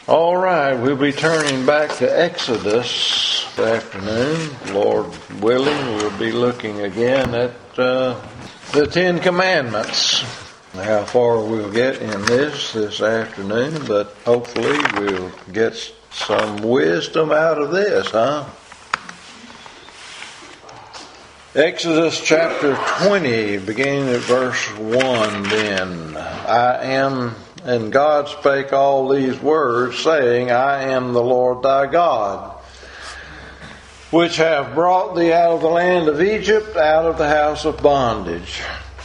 All right, we'll be turning back to Exodus this afternoon. Lord willing, we'll be looking again at the Ten Commandments. How far we'll get in this afternoon, but hopefully we'll get some wisdom out of this, huh? Exodus chapter 20, beginning at verse 1 then. And God spake all these words, saying, I am the Lord thy God, which have brought thee out of the land of Egypt, out of the house of bondage.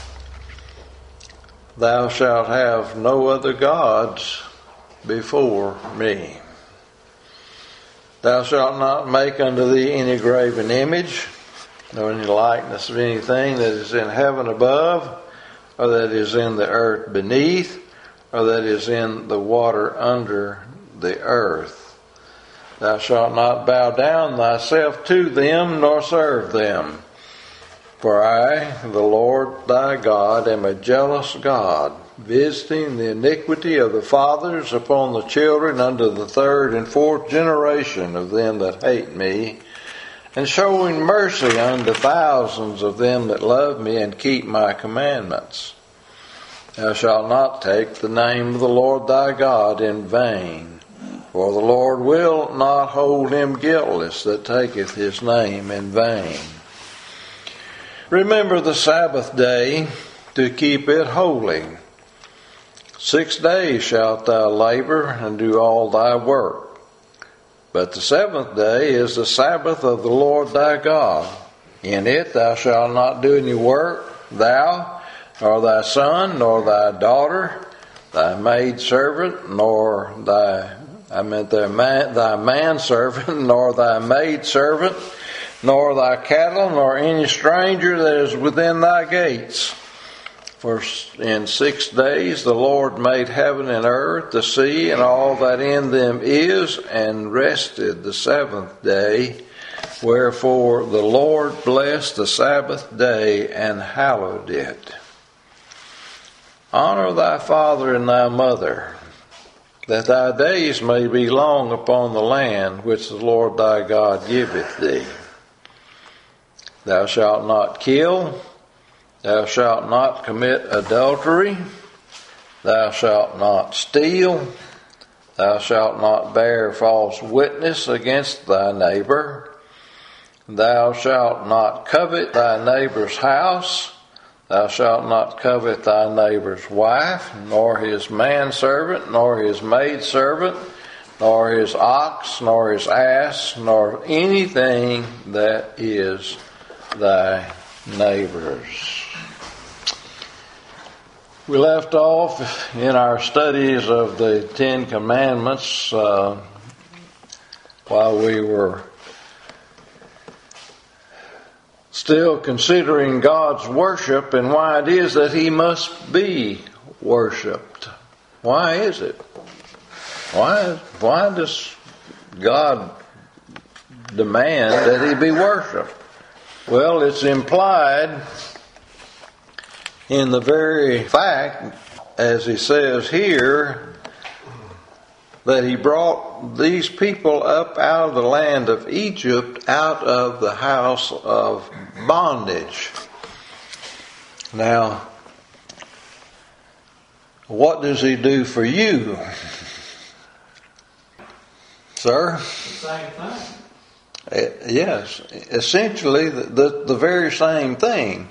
Thou shalt have no other gods before me. Thou shalt not make unto thee any graven image, nor any likeness of anything that is in heaven above, or that is in the earth beneath, or that is in the water under the earth. Thou shalt not bow down thyself to them, nor serve them. For I, the Lord thy God, am a jealous God, visiting the iniquity of the fathers upon the children unto the third and fourth generation of them that hate me, and showing mercy unto thousands of them that love me and keep my commandments. Thou shalt not take the name of the Lord thy God in vain, for the Lord will not hold him guiltless that taketh his name in vain. Remember the Sabbath day to keep it holy. 6 days shalt thou labor and do all thy work. But the seventh day is the Sabbath of the Lord thy God. In it thou shalt not do any work, thou, nor thy son, nor thy daughter, thy maidservant, nor thy manservant, nor thy maidservant, nor thy cattle, nor any stranger that is within thy gates. For in 6 days the Lord made heaven and earth, the sea, and all that in them is, and rested the seventh day. Wherefore the Lord blessed the Sabbath day and hallowed it. Honor thy father and thy mother, that thy days may be long upon the land which the Lord thy God giveth thee. Thou shalt not kill. Thou shalt not commit adultery. Thou shalt not steal. Thou shalt not bear false witness against thy neighbor. Thou shalt not covet thy neighbor's house. Thou shalt not covet thy neighbor's wife, nor his manservant, nor his maidservant, nor his ox, nor his ass, nor anything that is thy neighbor's. We left off in our studies of the Ten Commandments while we were still considering God's worship and why it is that he must be worshipped. Why is it? Why does God demand that he be worshipped? Well, it's implied in the very fact, as he says here, that he brought these people up out of the land of Egypt, out of the house of bondage. Now, what does he do for you? Sir? The same thing. Yes, essentially the very same thing.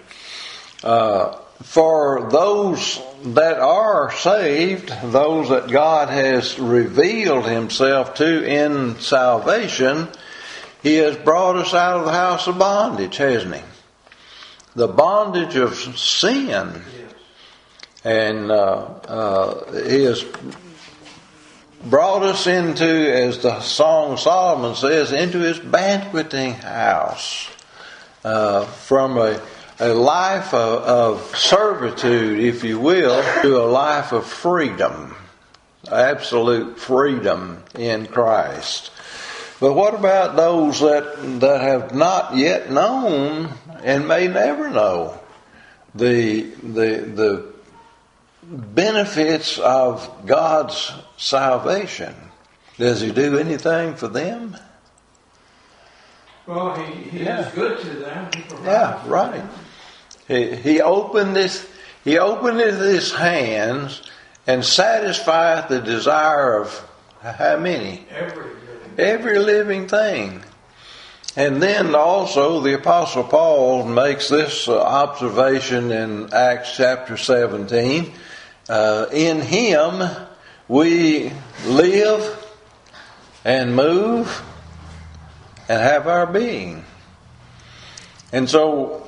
For those that are saved, those that God has revealed himself to in salvation, he has brought us out of the house of bondage, hasn't he? The bondage of sin. And he has brought us into, as the Song of Solomon says, into his banqueting house. From a life of servitude, if you will, to a life of freedom. Absolute freedom in Christ. But what about those that have not yet known and may never know the benefits of God's salvation? Does he do anything for them? Well, he is good to them. He provides Yeah, right. He opened his hands and satisfied the desire of how many? Every living thing. And then also the Apostle Paul makes this observation in Acts chapter 17. In him we live and move and have our being. And so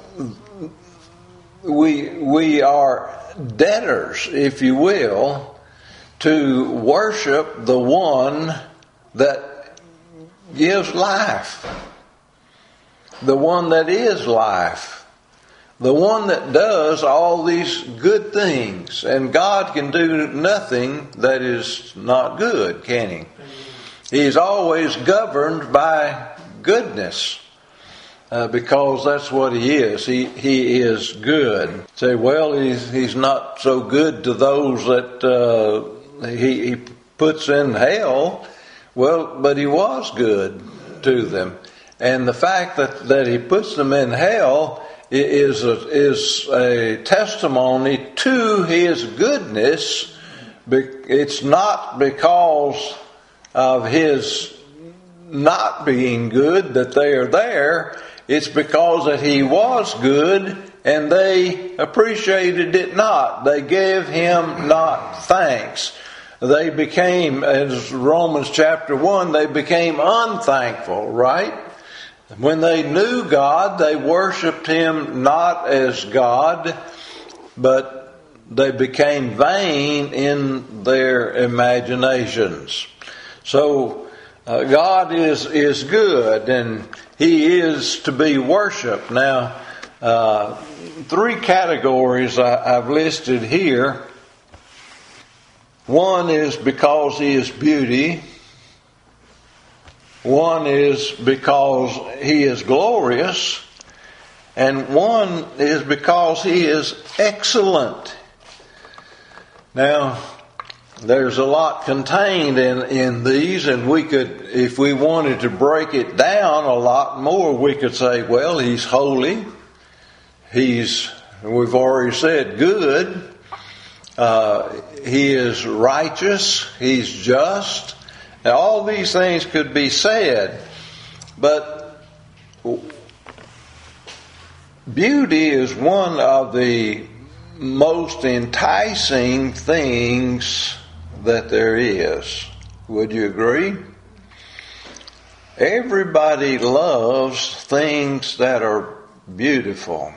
we are debtors, if you will, to worship the one that gives life. The one that is life. The one that does all these good things. And God can do nothing that is not good, can He? He's always governed by goodness. Because that's what He is. He is good. Say, well, He's not so good to those that He puts in hell. Well, but He was good to them. And the fact that He puts them in hell is a testimony to His goodness. It's not because of His not being good that they are there. It's because that He was good and they appreciated it not. They gave Him not thanks. They became, as Romans chapter 1, they became unthankful, right? When they knew God, they worshiped Him not as God, but they became vain in their imaginations. So God is good, and He is to be worshipped. Now, 3 categories I've listed here. One is because He is beauty. One is because He is glorious. And one is because He is excellent. Now, there's a lot contained in these, and we could, if we wanted to break it down a lot more, we could say, well, He's holy. We've already said, good. He is righteous. He's just. Now, all these things could be said, but beauty is one of the most enticing things that there is. Would you agree? Everybody loves things that are beautiful.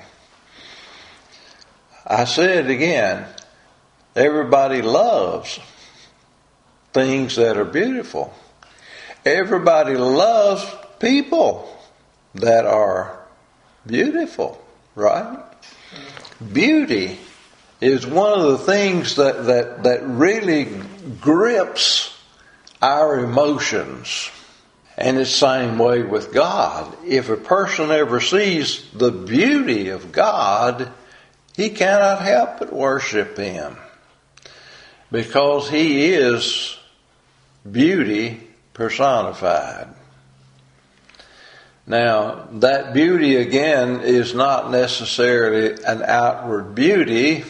I said it again. Everybody loves things that are beautiful. Everybody loves people that are beautiful, right? Beauty is one of the things that really grips our emotions. And it's the same way with God. If a person ever sees the beauty of God, he cannot help but worship Him. Because He is beauty personified. Now, that beauty again is not necessarily an outward beauty.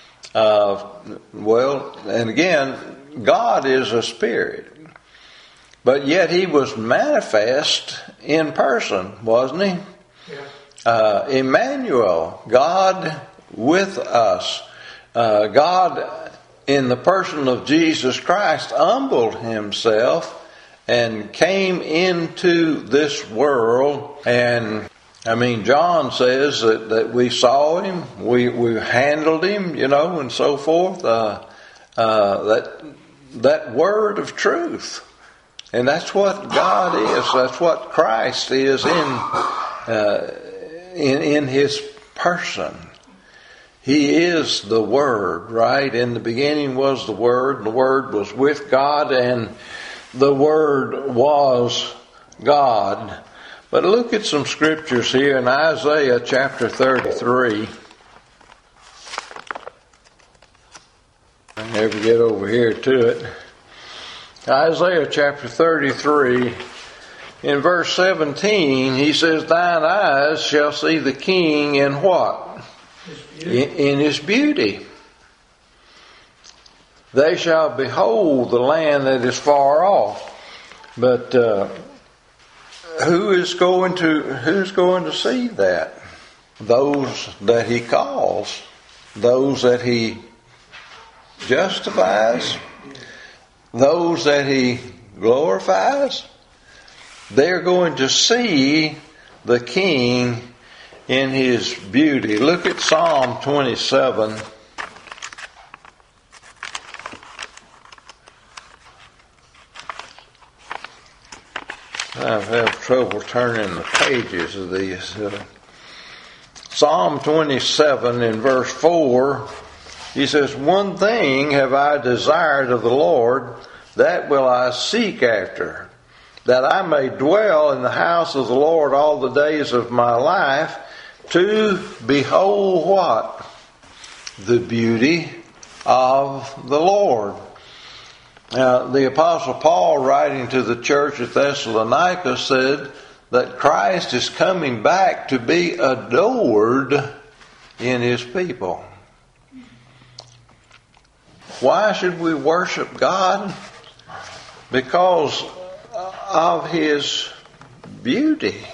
And again, God is a spirit. But yet He was manifest in person, wasn't He? Yeah. Emmanuel, God with us. God in the person of Jesus Christ humbled Himself and came into this world. And John says that we saw Him, we handled Him, and so forth. That word of truth. And that's what God is. That's what Christ is in His person. He is the Word, right? In the beginning was the Word, and the Word was with God, and the Word was God. But look at some scriptures here in Isaiah chapter 33. I never get over here to it. Isaiah chapter 33, in verse 17, he says, "Thine eyes shall see the King in what? In his beauty. They shall behold the land that is far off." But who's going to see that? Those that he calls, those that he justifies, those that he glorifies. They're going to see the King in his beauty. Look at Psalm 27. I have trouble turning the pages of these. Psalm 27 in verse 4, he says, "One thing have I desired of the Lord, that will I seek after, that I may dwell in the house of the Lord all the days of my life, to behold" what? "The beauty of the Lord." Now, the Apostle Paul, writing to the church at Thessalonica, said that Christ is coming back to be adored in his people. Why should we worship God? Because of his beauty.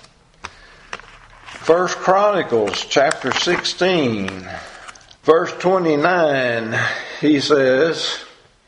1 Chronicles chapter 16, verse 29, he says,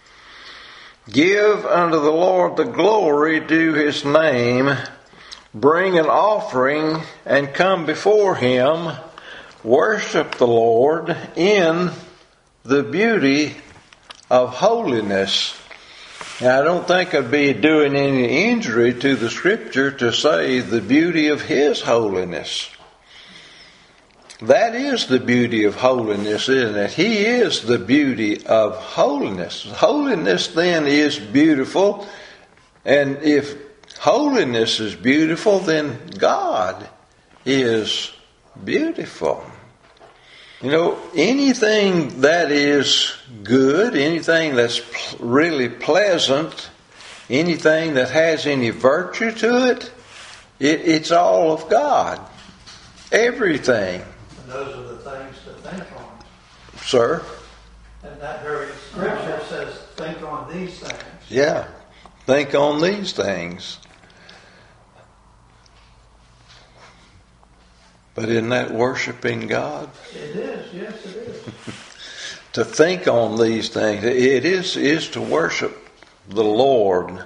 "Give unto the Lord the glory due his name, bring an offering and come before him, worship the Lord in the beauty of holiness." Now, I don't think I'd be doing any injury to the scripture to say the beauty of his holiness. That is the beauty of holiness, isn't it? He is the beauty of holiness. Holiness then is beautiful. And if holiness is beautiful, then God is beautiful. You know, anything that is good, anything that's really pleasant, anything that has any virtue to it, it's all of God. Everything. And those are the things to think on. Sir? And that very scripture says, think on these things. Yeah. Think on these things. But isn't that worshiping God? It is, yes it is. To think on these things, it is to worship the Lord.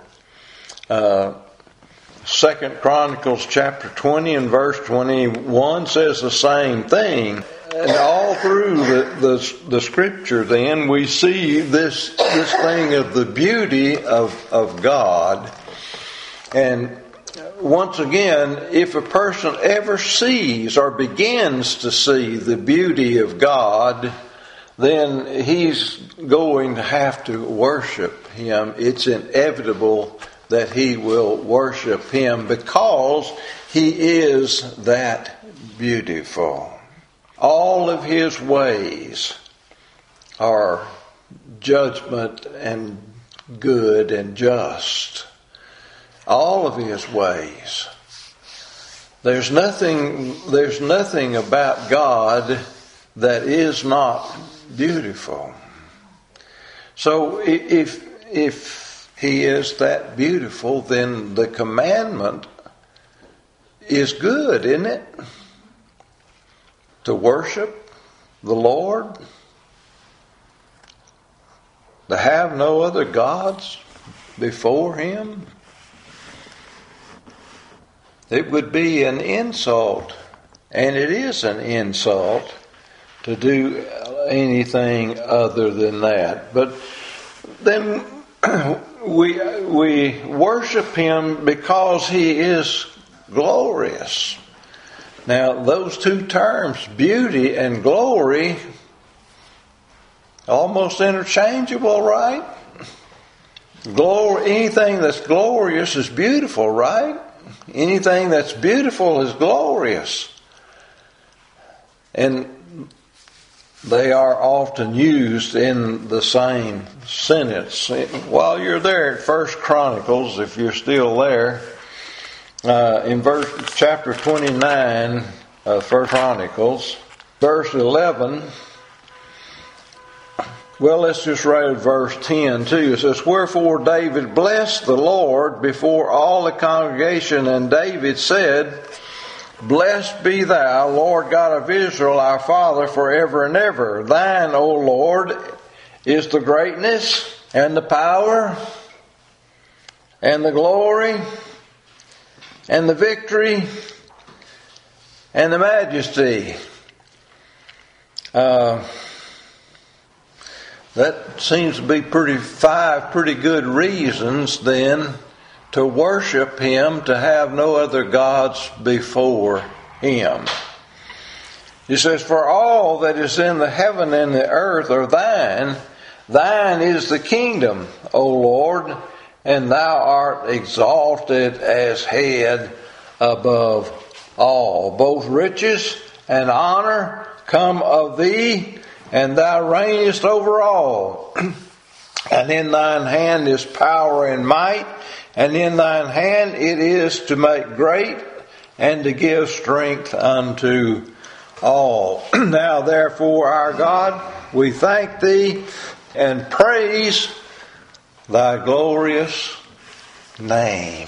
2 Chronicles chapter 20 and verse 21 says the same thing. And all through the scripture then we see this thing of the beauty of God. And once again, if a person ever sees or begins to see the beauty of God, then he's going to have to worship him. It's inevitable that he will worship him because he is that beautiful. All of his ways are judgment and good and just. All of his ways. There's nothing about God that is not beautiful. So if he is that beautiful, then the commandment is good, isn't it? To worship the Lord, to have no other gods before him. It would be an insult, and it is an insult, to do anything other than that. But then we worship him because he is glorious. Now, those two terms, beauty and glory, almost interchangeable, right? Anything that's glorious is beautiful, right? Anything that's beautiful is glorious. And they are often used in the same sentence. While you're there at 1 Chronicles, if you're still there, in chapter 29 of 1 Chronicles, verse 11, well, let's just read verse 10 too. It says, "Wherefore David blessed the Lord before all the congregation, and David said, Blessed be thou, Lord God of Israel, our Father, forever and ever. Thine, O Lord, is the greatness and the power and the glory and the victory and the majesty." That seems to be five pretty good reasons then to worship Him, to have no other gods before Him. He says, "For all that is in the heaven and the earth are thine. Thine is the kingdom, O Lord, and thou art exalted as head above all. Both riches and honor come of thee, and thou reignest over all. And in thine hand is power and might, and in thine hand it is to make great and to give strength unto all. Now therefore, our God, we thank thee and praise thy glorious name."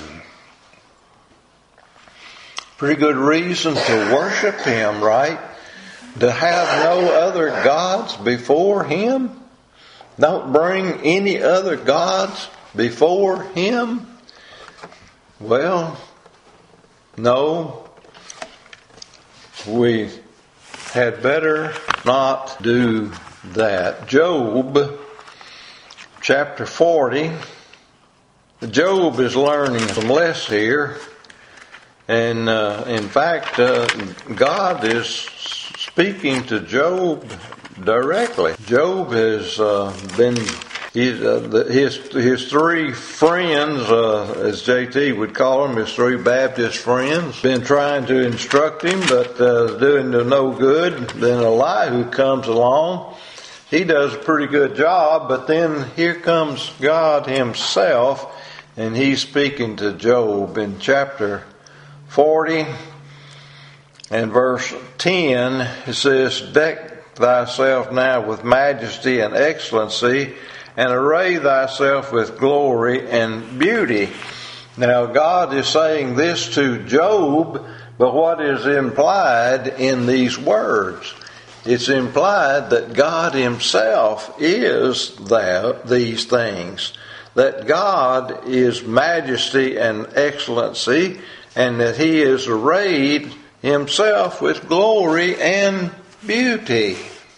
Pretty good reason to worship Him, right? To have no other gods before Him. Don't bring any other gods before Him. Well, no, we had better not do that. Job, chapter 40. Job is learning some less here. And in fact, God is speaking to Job directly. Job has been his three friends, as JT would call them, his three Baptist friends, been trying to instruct him, but doing them no good. Then Elihu comes along. He does a pretty good job, but then here comes God Himself, and He's speaking to Job in chapter 40 and verse 10. It says, "Deck thyself now with majesty and excellency, and array thyself with glory and beauty." Now God is saying this to Job, but what is implied in these words? It's implied that God Himself is these things. That God is majesty and excellency, and that He is arrayed Himself with glory and beauty.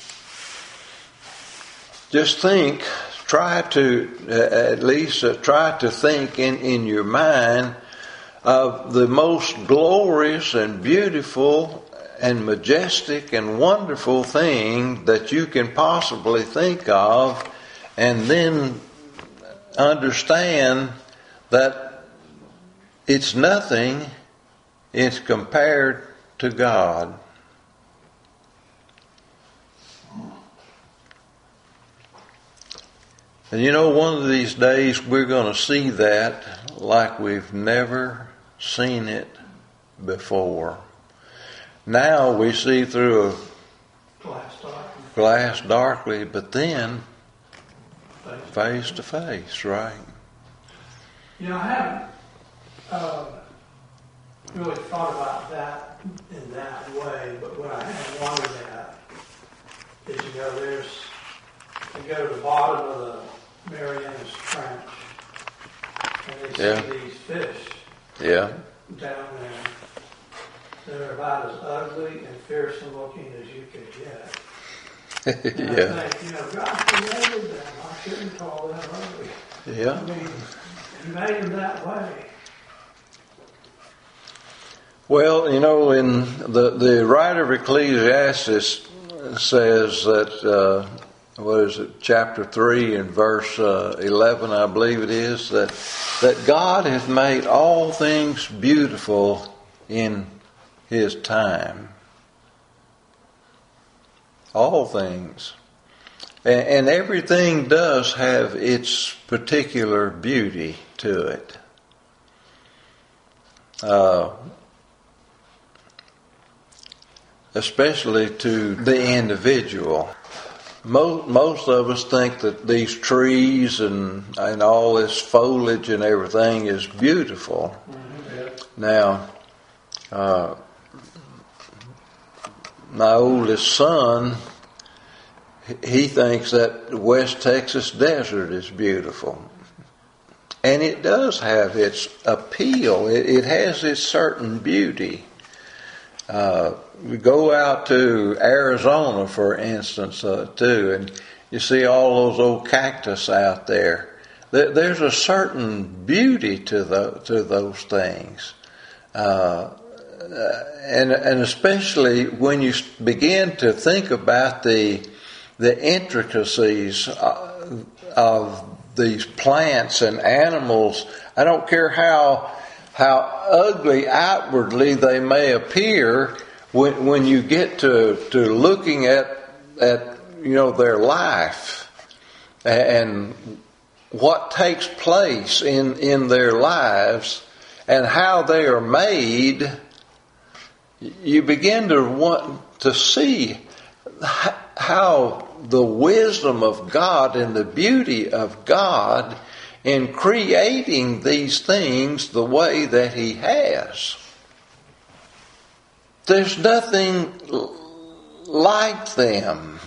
Just think, try to think in your mind of the most glorious and beautiful and majestic and wonderful thing that you can possibly think of, and then understand that it's nothing, it's compared to God. And you know, one of these days we're going to see that like we've never seen it before. Now we see through a glass darkly, but then face to face, right? You know, I haven't really thought about that in that way, but what I have wondered at is, you go to the bottom of the Marianas Trench, and they see these fish down there. They're about as ugly and fearsome looking as you could get. And I think, God created them. I shouldn't call them ugly. Yeah. I mean, He made them that way. Well, in the writer of Ecclesiastes says that, chapter 3 and verse 11, I believe it is, that God has made all things beautiful in His time. all things. And everything does have its particular beauty to it. Especially to the individual. Most of us think that these trees and all this foliage and everything is beautiful. Mm-hmm. Now, my oldest son, he thinks that the West Texas desert is beautiful. And it does have its appeal. It has its certain beauty. We go out to Arizona, for instance, too, and you see all those old cactus out there. There's a certain beauty to those things. And especially when you begin to think about the intricacies of these plants and animals. I don't care how ugly outwardly they may appear, when you get to looking at their life and what takes place in their lives and how they are made, you begin to want to see how the wisdom of God and the beauty of God in creating these things the way that He has. There's nothing like them.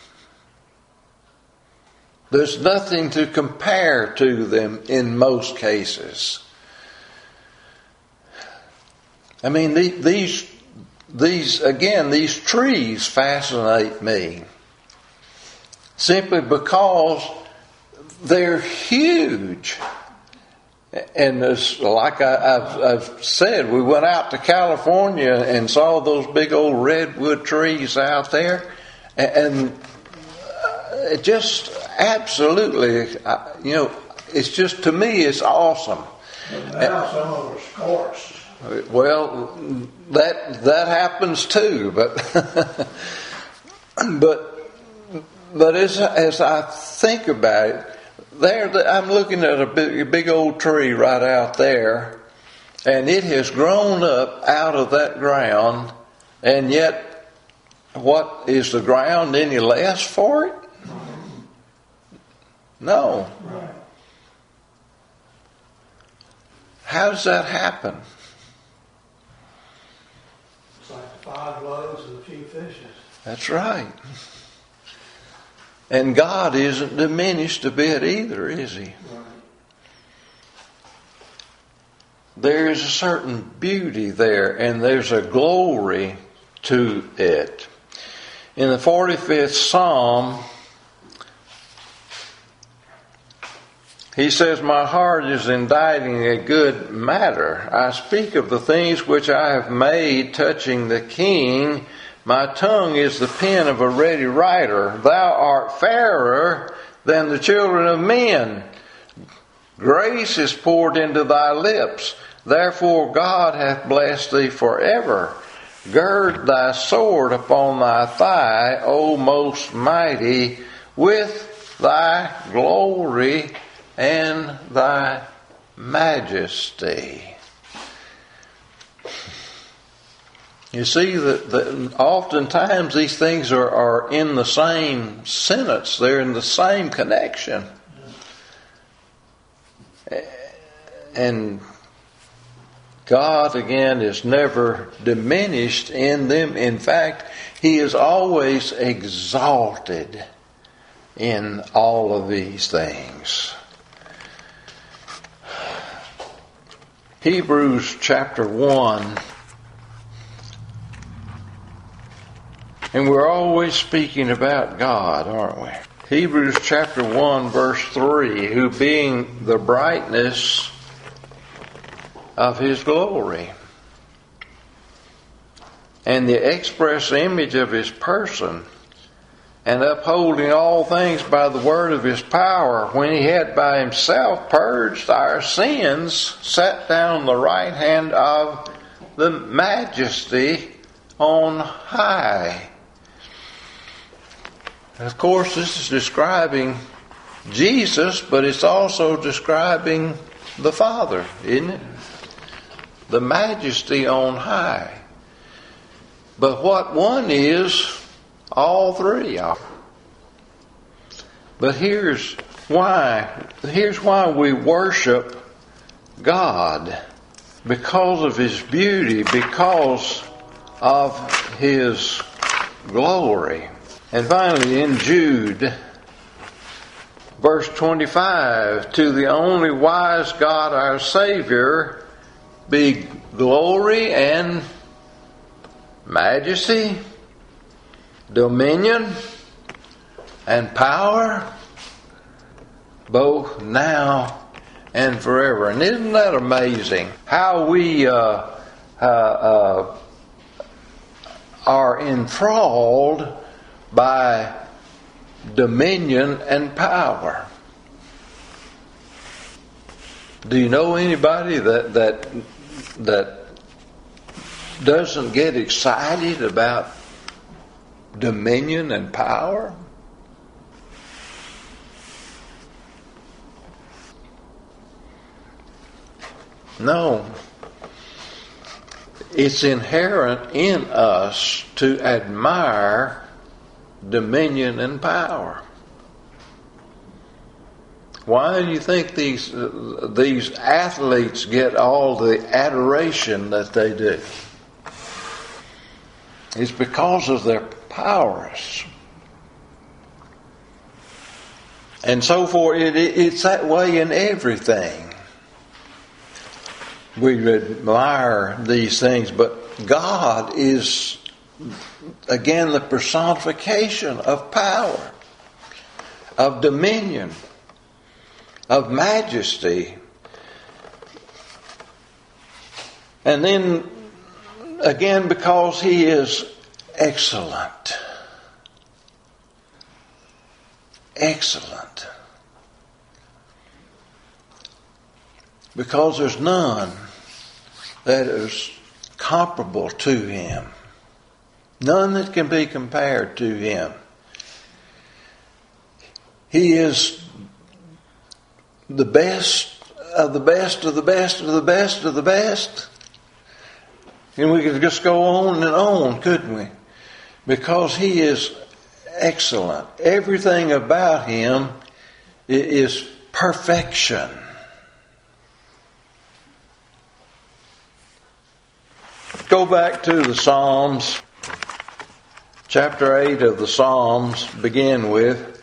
There's nothing to compare to them in most cases. I mean, these trees fascinate me simply because they're huge. And like I've said, we went out to California and saw those big old redwood trees out there, and it just absolutely, it's just, to me, it's awesome. Now some of them are scorched. Well, that happens too, but but as I think about it, I'm looking at a big old tree right out there, and it has grown up out of that ground, and yet, what, is the ground any less for it? No. Right. How does that happen? It's like 5 loaves and a few fishes. That's right. And God isn't diminished a bit either, is He? Right. There is a certain beauty there, and there's a glory to it. In the 45th Psalm, he says, "My heart is inditing a good matter. I speak of the things which I have made touching the King. My tongue is the pen of a ready writer. Thou art fairer than the children of men. Grace is poured into thy lips. Therefore God hath blessed thee forever. Gird thy sword upon thy thigh, O most mighty, with thy glory and thy majesty." You see that oftentimes these things are in the same sentence. They're in the same connection. And God, again, is never diminished in them. In fact, He is always exalted in all of these things. Hebrews chapter 1. And we're always speaking about God, aren't we? Hebrews chapter 1 verse 3, who being the brightness of His glory and the express image of His person, and upholding all things by the word of His power, when He had by Himself purged our sins, sat down on the right hand of the Majesty on high. Of course, this is describing Jesus, but it's also describing the Father, isn't it? The majesty on high. But what one is, all three are. But here's why we worship God. Because of His beauty, because of His glory. And finally in Jude, verse 25, to the only wise God our Savior be glory and majesty, dominion, and power, both now and forever. And isn't that amazing? How we are enthralled by dominion and power. Do you know anybody that doesn't get excited about dominion and power? No. It's inherent in us to admire dominion and power. Why do you think these athletes get all the adoration that they do? It's because of their powers. And so forth. It's that way in everything. We admire these things, but God is, again, the personification of power, of dominion, of majesty. And then, again, because He is excellent. Excellent. Because there's none that is comparable to Him. None that can be compared to Him. He is the best of the best of the best of the best of the best. And we could just go on and on, couldn't we? Because He is excellent. Everything about Him is perfection. Go back to the Psalms. Chapter 8 of the Psalms begin with.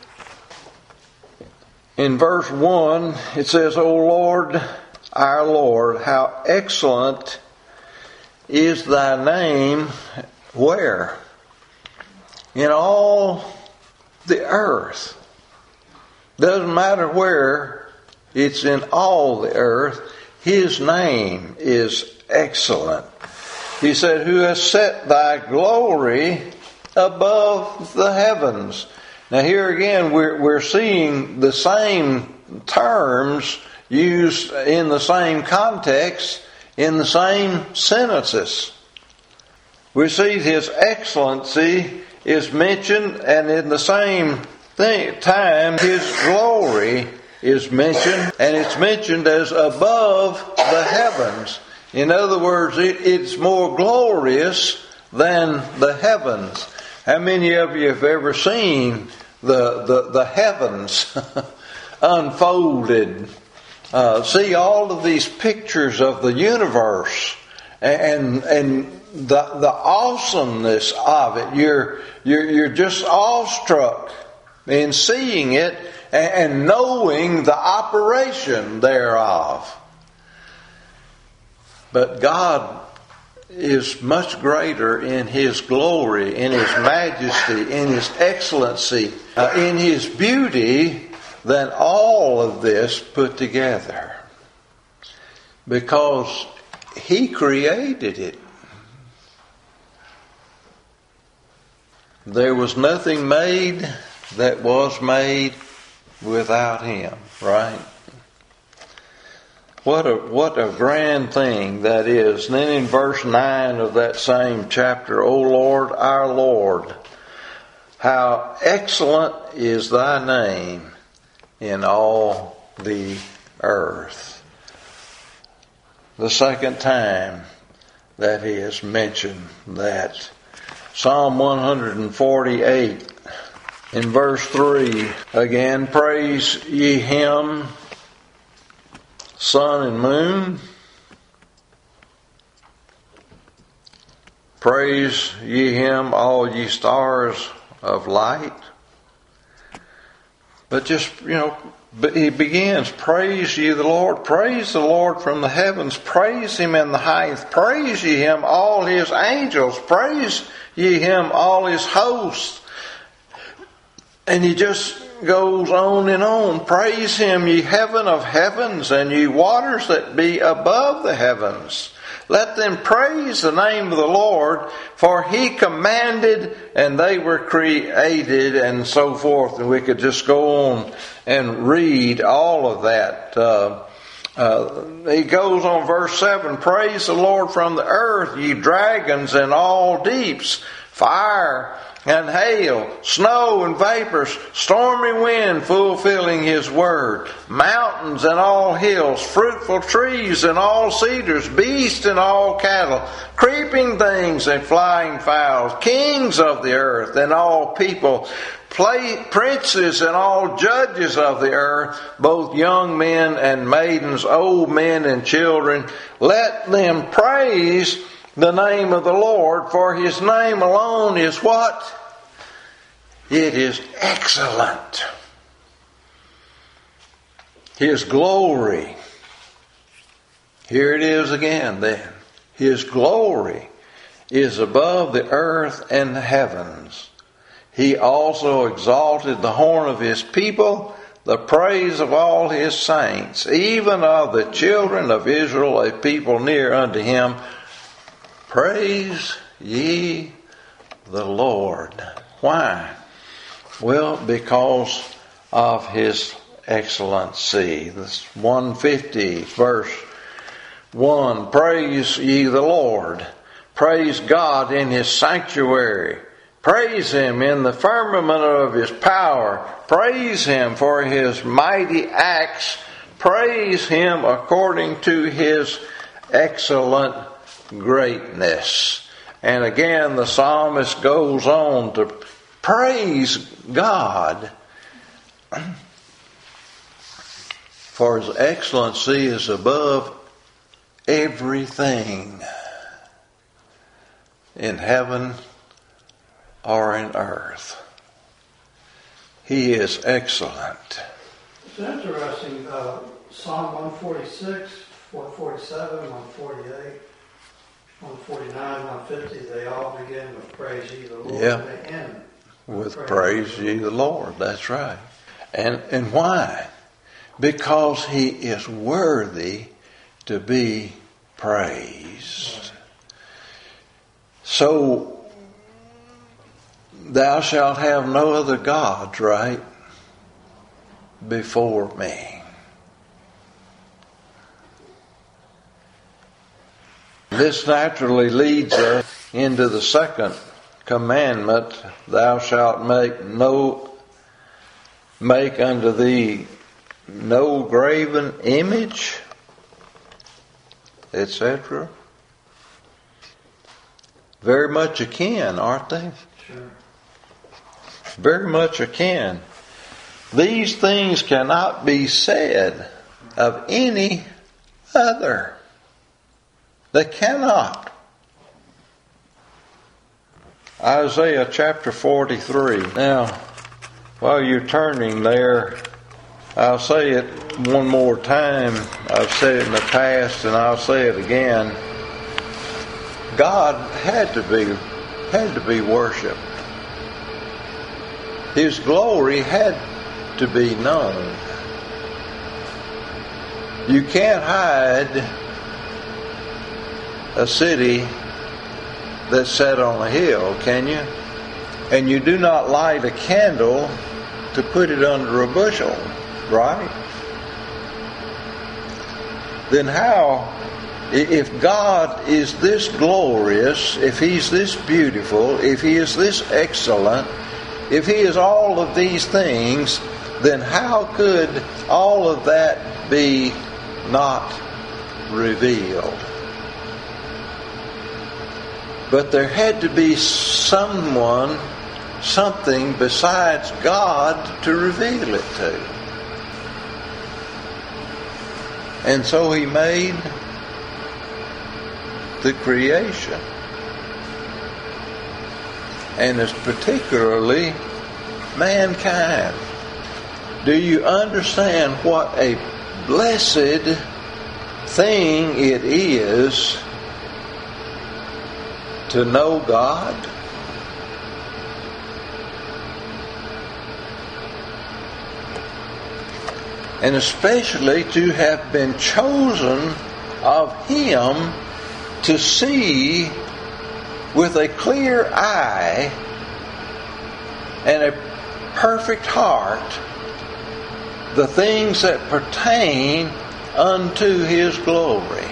In verse 1 it says, O Lord, our Lord, how excellent is Thy name. Where? In all the earth. Doesn't matter where, it's in all the earth. His name is excellent. He said, who has set Thy glory above the heavens. Now here again we're seeing the same terms used in the same context, in the same sentences. We see His excellency is mentioned, and in the same time His glory is mentioned, and it's mentioned as above the heavens. In other words, it's more glorious than the heavens. How many of you have ever seen the heavens unfolded? See all of these pictures of the universe and the awesomeness of it. You're just awestruck in seeing it and knowing the operation thereof. But God is much greater in His glory, in His majesty, in His excellency, in His beauty than all of this put together. Because He created it. There was nothing made that was made without Him, right? What a grand thing that is. And then in verse 9 of that same chapter, O Lord, our Lord, how excellent is thy name in all the earth. The second time that he has mentioned that. Psalm 148 in verse 3, again, praise ye him, sun and moon. Praise ye him, all ye stars of light. But just, he begins, praise ye the Lord. Praise the Lord from the heavens. Praise him in the heights. Praise ye him, all his angels. Praise ye him, all his hosts. And he just goes on and on. Praise him, ye heaven of heavens, and ye waters that be above the heavens. Let them praise the name of the Lord, for he commanded and they were created, and so forth. And we could just go on and read all of that. He goes on verse 7, praise the Lord from the earth, ye dragons and all deeps, fire and hail, snow and vapors, stormy wind fulfilling his word, mountains and all hills, fruitful trees and all cedars, beasts and all cattle, creeping things and flying fowls, kings of the earth and all people, princes and all judges of the earth, both young men and maidens, old men and children. Let them praise the name of the Lord, for his name alone is what? It is excellent. His glory. Here it is again then. His glory is above the earth and the heavens. He also exalted the horn of his people, the praise of all his saints, even of the children of Israel, a people near unto him. Praise ye the Lord. Why? Well, because of his excellency. This 150 verse 1. Praise ye the Lord. Praise God in his sanctuary. Praise him in the firmament of his power. Praise him for his mighty acts. Praise him according to his excellent greatness. And again, the psalmist goes on to praise God, for his excellency is above everything in heaven or in earth. He is excellent. It's interesting, Psalm 146, 147, 148, 149, 150, they all begin with praise ye the Lord. Yeah. They end with praise ye the Lord. That's right. And why? Because he is worthy to be praised. So, thou shalt have no other gods, right, before me. This naturally leads us into the second commandment, thou shalt make unto thee no graven image, etc. Very much akin, aren't they? Sure. Very much akin. These things cannot be said of any other. They cannot. Isaiah chapter 43. Now, while you're turning there, I'll say it one more time. I've said it in the past and I'll say it again. God had to be worshipped. His glory had to be known. You can't hide a city that's set on a hill, can you? And you do not light a candle to put it under a bushel, right? Then how, if God is this glorious, if he's this beautiful, if he is this excellent, If He is all of these things, then how could all of that be not revealed? But there had to be someone, something besides God to reveal it to. And so He made the creation. And it's particularly mankind. Do you understand what a blessed thing it is to know God? And especially to have been chosen of Him to see with a clear eye and a perfect heart the things that pertain unto His glory.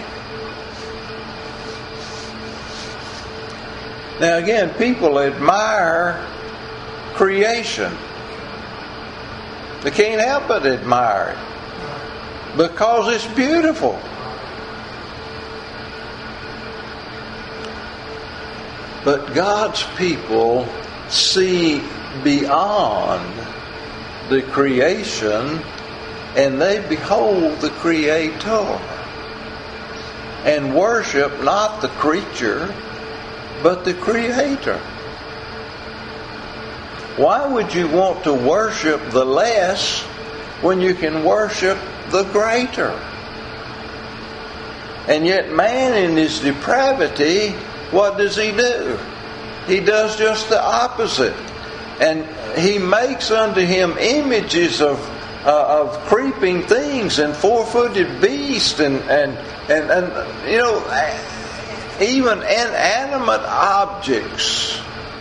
Now again, people admire creation. They can't help but admire it because it's beautiful. But God's people see beyond the creation and they behold the Creator and worship not the creature but the Creator. Why would you want to worship the less when you can worship the greater? And yet man in his depravity, what does he do? He does just the opposite. And he makes unto him images of creeping things and four-footed beasts and you know, even inanimate objects.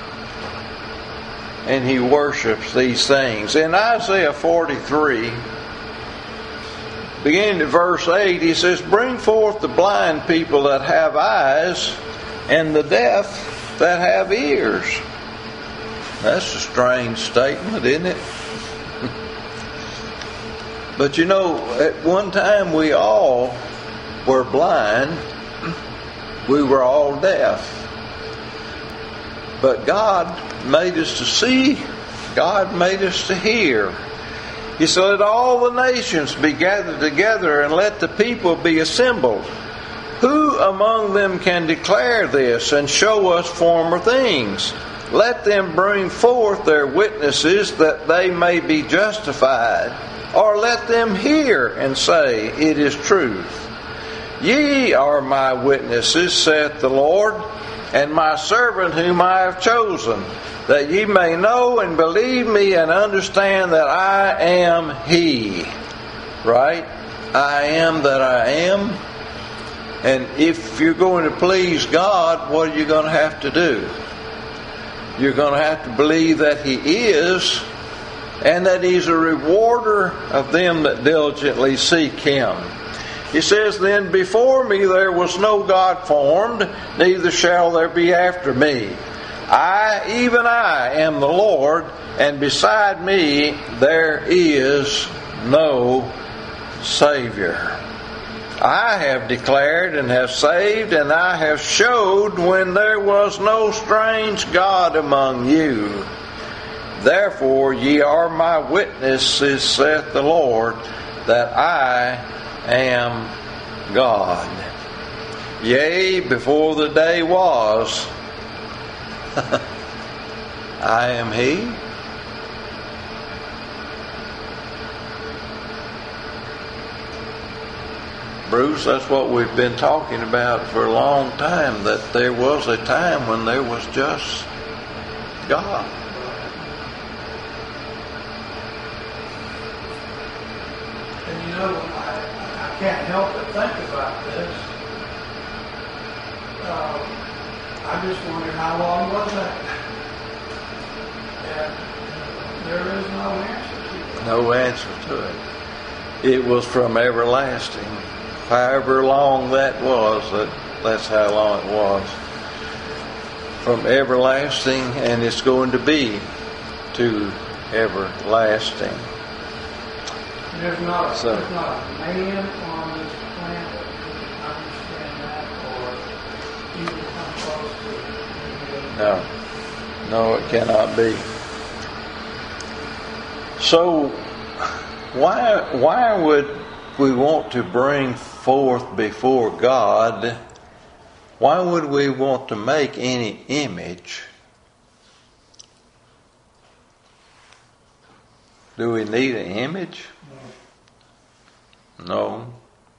And he worships these things. In Isaiah 43, beginning at verse 8, he says, "Bring forth the blind people that have eyes, and the deaf that have ears." That's a strange statement, isn't it? But you know, at one time we all were blind. We were all deaf. But God made us to see. God made us to hear. He said, "Let all the nations be gathered together, and let the people be assembled. Who among them can declare this and show us former things? Let them bring forth their witnesses, that they may be justified. Or let them hear and say, It is truth. Ye are my witnesses, saith the Lord, and my servant whom I have chosen, that ye may know and believe me and understand that I am He." Right? I am that I am. And if you're going to please God, what are you going to have to do? You're going to have to believe that He is, and that He's a rewarder of them that diligently seek Him. He says, "Then before me there was no God formed, neither shall there be after me. I, even I, am the Lord, and beside me there is no Savior. I have declared and have saved, and I have showed when there was no strange God among you. Therefore ye are my witnesses, saith the Lord, that I am God. Yea, before the day was, I am He." Bruce, that's what we've been talking about for a long time, that there was a time when there was just God. And you know, I can't help but think about this. I just wonder how long was that? And there is no answer to it. No answer to it. It was from everlasting. However long that was, that's how long it was. From everlasting, and it's going to be to everlasting. There's not a man on this planet who can understand that or even come close to it. No, it cannot be. So, why would we want to bring forth before God? Why would we want to make any image? Do we need an image? No.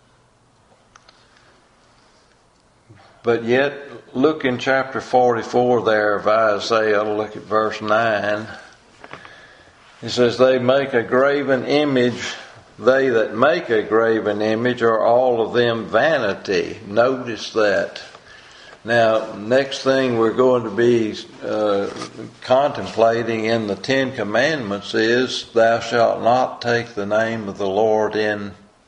But yet, look in chapter 44 there of Isaiah, look at verse 9. It says, they make a graven image. They that make a graven image are all of them vanity. Notice that. Now, next thing we're going to be contemplating in the Ten Commandments is, thou shalt not take the name of the Lord in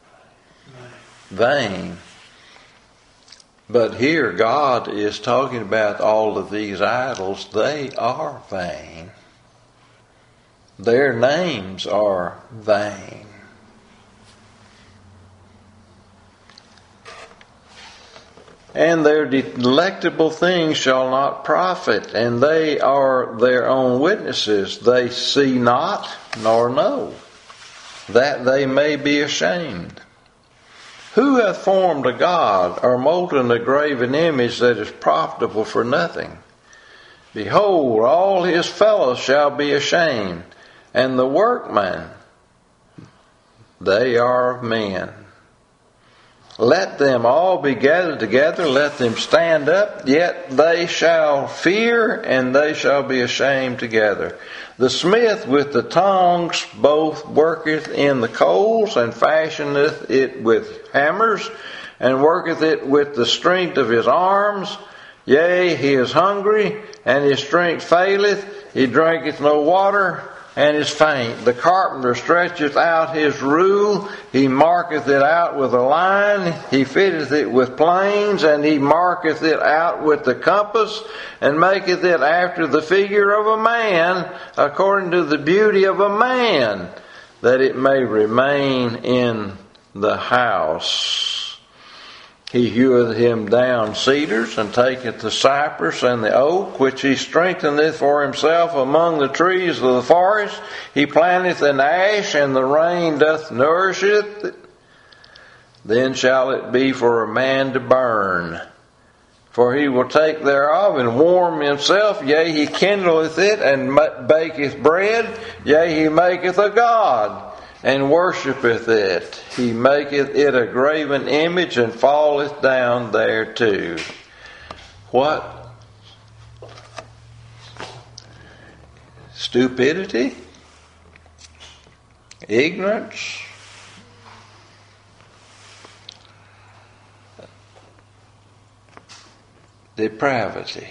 vain. But here God is talking about all of these idols. They are vain. Their names are vain. And their delectable things shall not profit, and they are their own witnesses. They see not nor know, that they may be ashamed. Who hath formed a god, or molten a graven image that is profitable for nothing? Behold, all his fellows shall be ashamed, and the workmen, they are of men. Let them all be gathered together, let them stand up, yet they shall fear, and they shall be ashamed together. The smith with the tongs both worketh in the coals, and fashioneth it with hammers, and worketh it with the strength of his arms. Yea, he is hungry, and his strength faileth. He drinketh no water, and is faint. The carpenter stretcheth out his rule, he marketh it out with a line, he fitteth it with planes, and he marketh it out with the compass, and maketh it after the figure of a man, according to the beauty of a man, that it may remain in the house. He heweth him down cedars, and taketh the cypress and the oak, which he strengtheneth for himself among the trees of the forest. He planteth an ash, and the rain doth nourish it. Then shall it be for a man to burn. For he will take thereof, and warm himself. Yea, he kindleth it, and baketh bread. Yea, he maketh a god, and worshipeth it. He maketh it a graven image, and falleth down thereto. What? Stupidity? Ignorance? Depravity.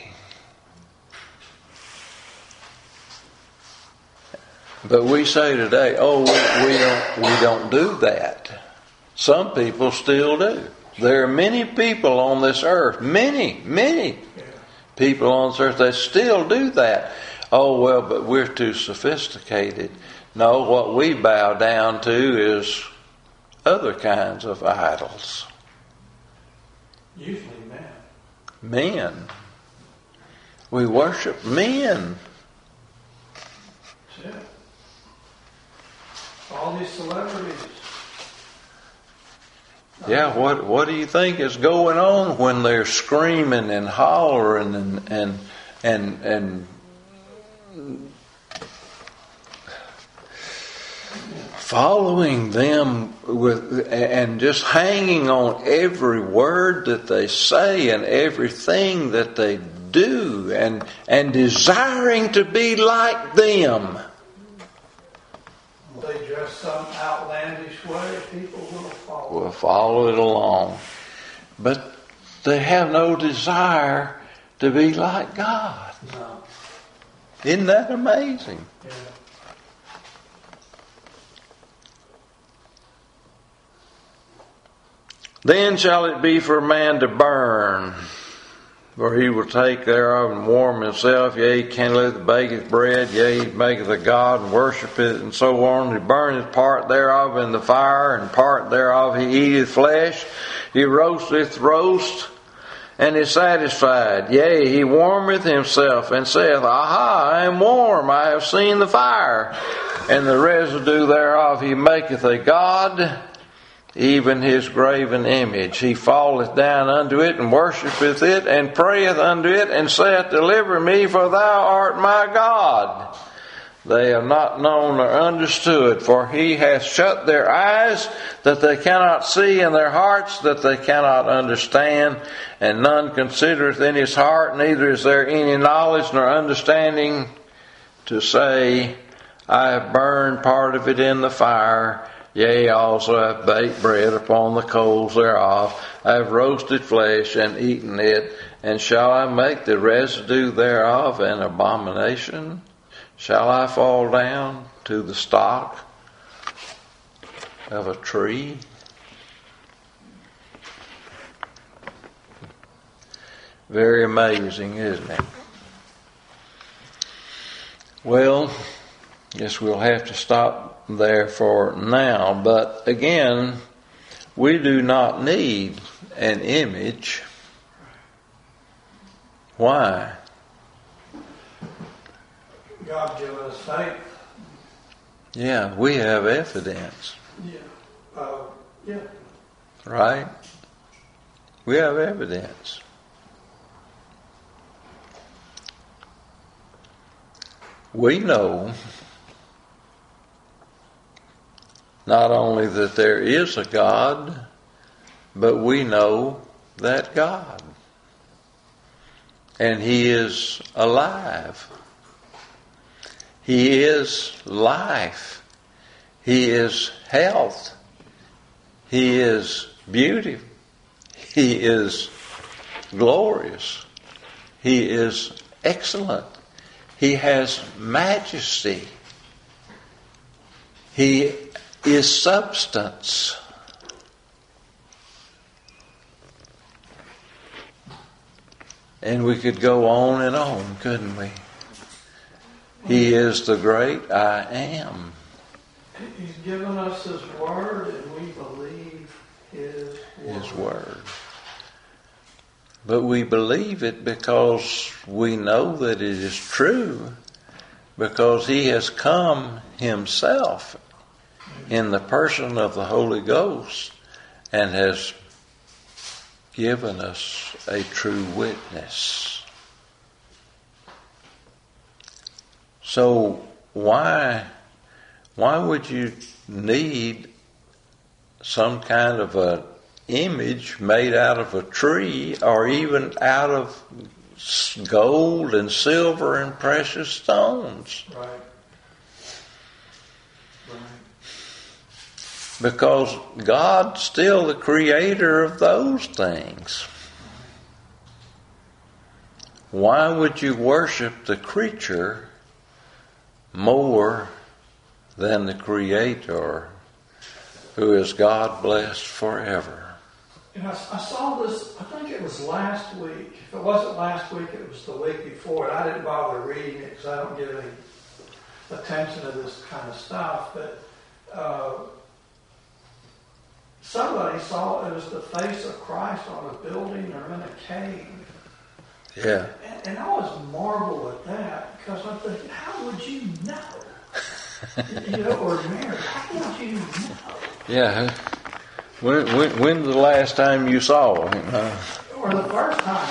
But we say today, we don't do that. Some people still do. There are many people on this earth, many people on this earth that still do that. Oh, well, but we're too sophisticated. No, what we bow down to is other kinds of idols. Usually men. Men. We worship men. That's it. All these celebrities. Yeah, what do you think is going on when they're screaming and hollering and following them with and just hanging on every word that they say and everything that they do and desiring to be like them? They dress some outlandish way, people will follow. Will follow it along. But they have no desire to be like God. No. Isn't that amazing? Yeah. Then shall it be for man to burn. For he will take thereof and warm himself, yea, he kindleth, baketh bread, yea, he maketh a god and worshipeth, and so on. He burneth part thereof in the fire, and part thereof he eateth flesh. He roasteth roast, and is satisfied. Yea, he warmeth himself, and saith, Aha, I am warm, I have seen the fire. And the residue thereof he maketh a god, even his graven image. He falleth down unto it, and worshippeth it, and prayeth unto it, and saith, Deliver me, for thou art my God. They have not known or understood, for he hath shut their eyes, that they cannot see, and their hearts, that they cannot understand. And none considereth in his heart, neither is there any knowledge nor understanding, to say, I have burned part of it in the fire, yea, also I have baked bread upon the coals thereof. I have roasted flesh and eaten it, and shall I make the residue thereof an abomination? Shall I fall down to the stock of a tree? Very amazing, isn't it? Well, guess we'll have to stop there for now. But again, we do not need an image. Why? God given us faith. Yeah, we have evidence. Yeah. Right? We have evidence. We know not only that there is a God, but we know that God. And He is alive. He is life. He is health. He is beauty. He is glorious. He is excellent. He has majesty. He is substance. And we could go on and on, couldn't we? He is the great I am. He's given us His Word, and we believe His Word. His Word. But we believe it because we know that it is true, because He has come Himself in the person of the Holy Ghost and has given us a true witness. So why would you need some kind of an image made out of a tree, or even out of gold and silver and precious stones? Right. Because God's still the creator of those things. Why would you worship the creature more than the Creator, who is God blessed forever? And I saw this, I think it was last week. If it wasn't last week, it was the week before. And I didn't bother reading it because I don't give any attention to this kind of stuff. But somebody saw it was the face of Christ on a building or in a cave. Yeah. And I was marvel at that, because I'm thinking, how would you know? Or Mary, how would you know? Yeah. When's the last time you saw him? Or the first time.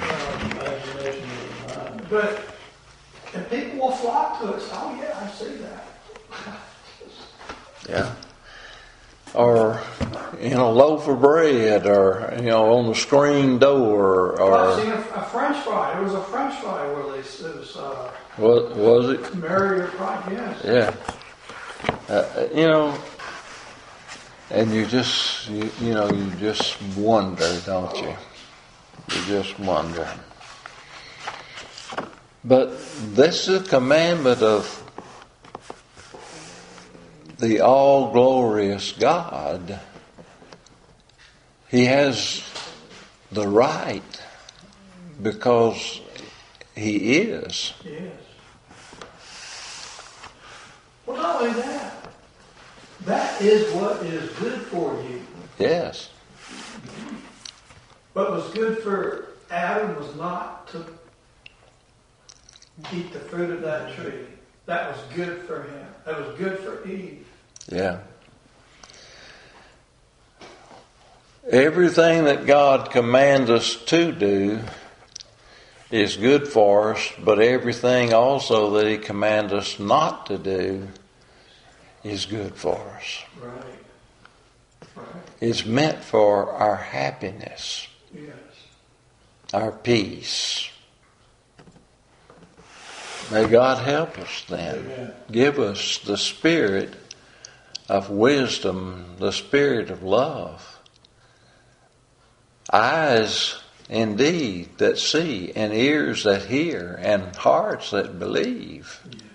And people will flock to us. Oh yeah, I see that. Yeah. Or in a loaf of bread, or on the screen door, or I've seen a French fry. There was a French fry where what was it? Mary or Christ, yes. Yeah. And you just wonder, don't you? You just wonder. But this is a commandment of the all-glorious God. He has the right because He is. Yes. Well, not only that, that is what is good for you. Yes. What was good for Adam was not to eat the fruit of that tree. That was good for him. That was good for Eve. Yeah. Everything that God commands us to do is good for us, but everything also that He commands us not to do is good for us. Right. Right. It's meant for our happiness, Yes. our peace. May God help us then. Amen. Give us the spirit of wisdom, the spirit of love. Eyes indeed that see, and ears that hear, and hearts that believe.